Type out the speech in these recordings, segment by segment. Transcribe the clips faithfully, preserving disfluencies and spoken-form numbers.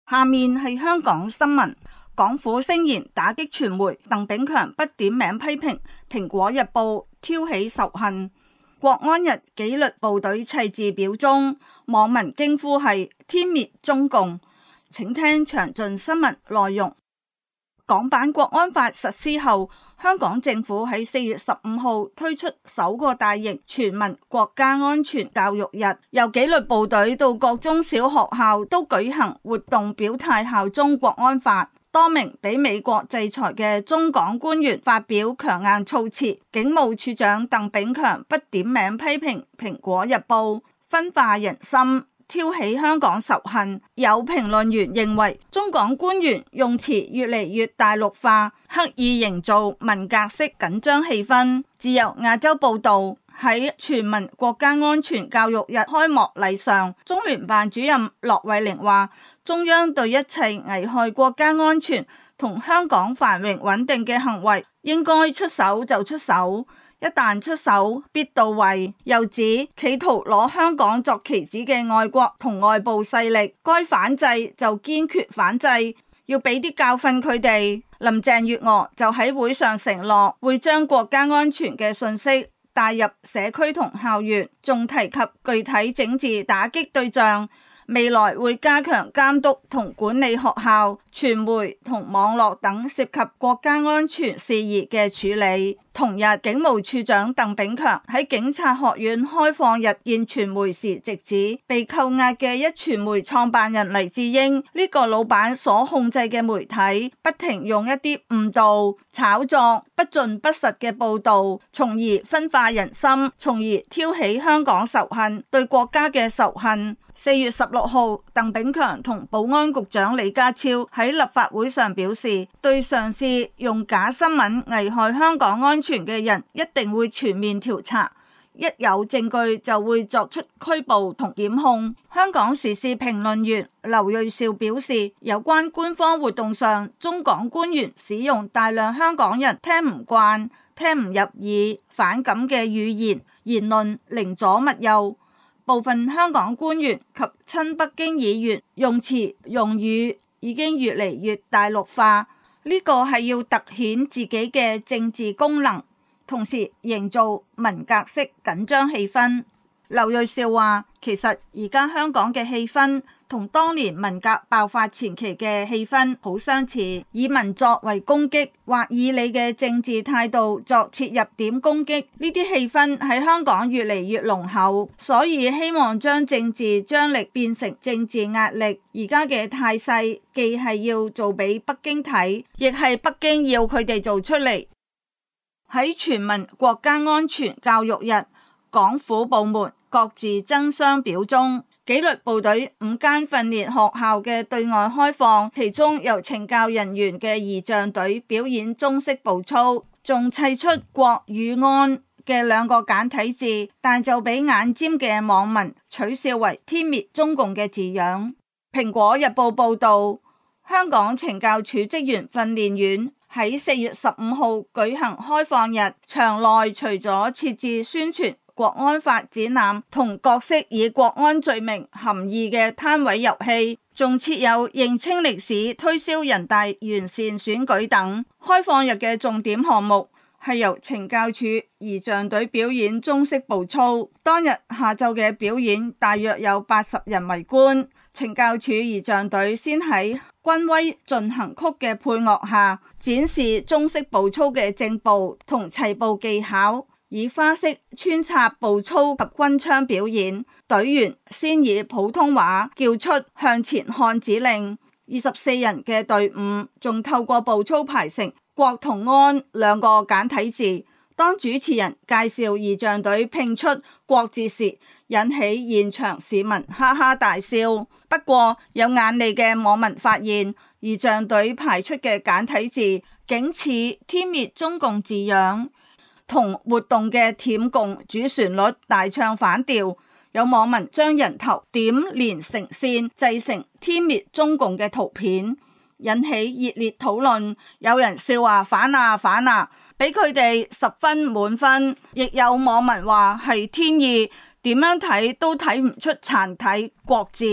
下面係香港新聞。港府聲言打擊傳媒，鄧炳強不點名批評蘋果日報挑起仇恨。國安日紀律部隊砌字表中，網民驚呼係天滅中共。請聽詳盡新聞內容。港版國安法實施後，香港政府喺四月十五號推出首個大型全民國家安全教育日，由紀律部隊到各中小學校都舉行活動，表態效忠國安法。多名被美國制裁嘅中港官員發表強硬措辭，警務處長鄧炳強不點名批評蘋果日報，分化人心，挑起香港仇恨。有評論員認為，中港官員用詞越嚟越大陸化，刻意營造文革式緊張氣氛。自由亞洲報道，喺全民國家安全教育日開幕禮上，中聯辦主任駱惠寧話，中央對一切危害國家安全同香港繁榮穩定嘅行為，應該出手就出手，一旦出手必到位。又指企圖攞香港作棋子嘅外國同外部勢力，該反制就堅決反制，要俾啲教訓佢哋。林鄭月娥就喺會上承諾，會將國家安全嘅訊息帶入社區同校園，仲提及具體整治打擊對象。未來會加強監督同管理學校、傳媒同網絡等涉及國家安全事宜嘅處理。同日，警務處長鄧炳強喺警察學院開放日見傳媒時直指，被扣押嘅一傳媒創辦人黎智英呢個老闆所控制嘅媒體，不停用一啲誤導、炒作、不盡不實嘅報導，從而分化人心，從而挑起香港仇恨、對國家嘅仇恨。四月十六號，鄧炳強同保安局長李家超喺立法會上表示，對上次用假新聞危害香港安全嘅人，一定會全面調查，一有證據就會作出拘捕同檢控。香港時事評論員劉銳紹表示，有關官方活動上，中港官員使用大量香港人聽唔慣、聽唔入耳、反感嘅語言言論，寧左勿右。部分香港官員及親北京議員用詞用語已經越嚟越大陸化，呢個係要凸顯自己嘅政治功能，同時營造文革式緊張氣氛。劉銳紹話，其實而家香港嘅氣氛同當年文革爆發前期嘅氣氛好相似，以民作為攻擊，或以你嘅政治態度作切入點攻擊，呢啲氣氛喺香港越嚟越濃厚，所以希望將政治張力變成政治壓力。而家嘅態勢既係要做俾北京睇，亦係北京要佢哋做出嚟。喺全民國家安全教育日，港府部門各自爭相表忠。紀律部隊五間訓練學校嘅對外開放，其中由懲教人員嘅儀仗隊表演中式步操，仲砌出國與安嘅兩個簡體字，但就俾眼尖嘅網民取笑為天滅中共嘅字樣。蘋果日報報道，香港懲教處職員訓練院喺四月十五號舉行開放日，場內除咗設置宣傳國安法展覽同各式以國安罪名含義嘅攤位遊戲，仲設有認清歷史、推銷人大完善選舉等。開放日嘅重點項目係由懲教處儀仗隊表演中式步操。當日下晝嘅表演大約有八十人圍觀。懲教處儀仗隊先喺軍威進行曲嘅配樂下，展示中式步操嘅正步同齊步技巧，以花式穿插步操及軍槍表演。隊員先以普通話叫出向前看指令。二十四人嘅隊伍仲透過步操排成國同安兩個簡體字。當主持人介紹儀仗隊拼出國字時，引起現場市民哈哈大笑。不過有眼利嘅網民發現，儀仗隊排出嘅簡體字竟似天滅中共字樣，同活動嘅舔共主旋律大唱反調。有網民將人頭點連成線製成天滅中共嘅圖片，引起熱烈討論。有人笑話反啊反啊，俾佢哋十分滿分。亦有網民話係天意，點樣睇都睇唔出殘體國字。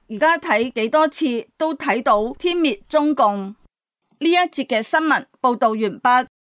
而家睇幾多次都睇到天滅中共。呢一節嘅新聞報道完畢。